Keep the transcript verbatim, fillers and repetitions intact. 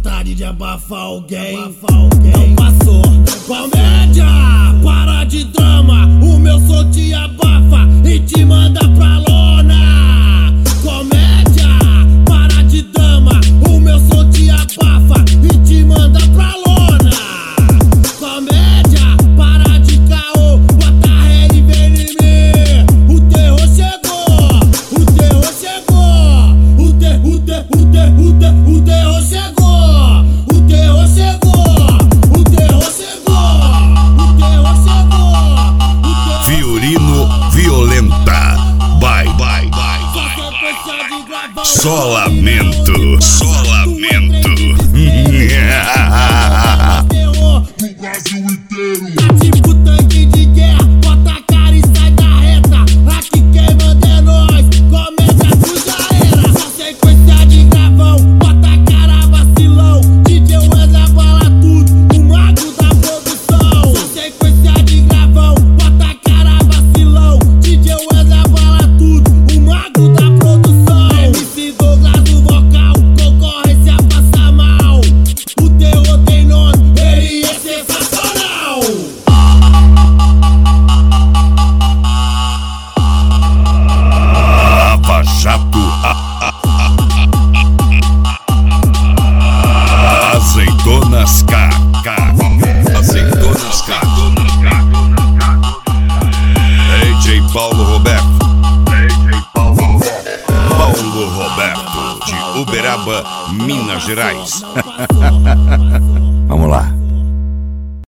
vontade de abafar alguém, não passou. Comédia, para de drama, o meu som te abafa e te manda pra lona. Comédia, para de drama, o meu som te abafa e te manda pra lona. Comédia, para de caô, bota ré e vem em mim. O terror chegou, o terror chegou, o ter, o ter, o ter, o ter, o terror chegou, o terror chegou, o terror chegou, o terror chegou. Fiorino Violenta, vai, vai, vai, vai, vai. Só lamento, só lamento. No Brasil inteiro. Tá tipo tanque de guerra, bota a cara e sai da reta. Aqui quem manda é nós, comédia tu já era. Só sequência de gravão, bota a cara vacilão. D J Wesley abala tudo, o mago da produção. Só sequência de gravão, bota a cara vacilão. D J Wesley abala tudo, o mago da produção. M C Douglas no vocal, concorrência passa mal. O terror tem nome, ele é sensacional. Lava Jato, Azeitonas K, K, Azeitonas K, D J Paulo Roberto, Paulo Roberto de Uberaba, Minas Gerais. Vamos lá.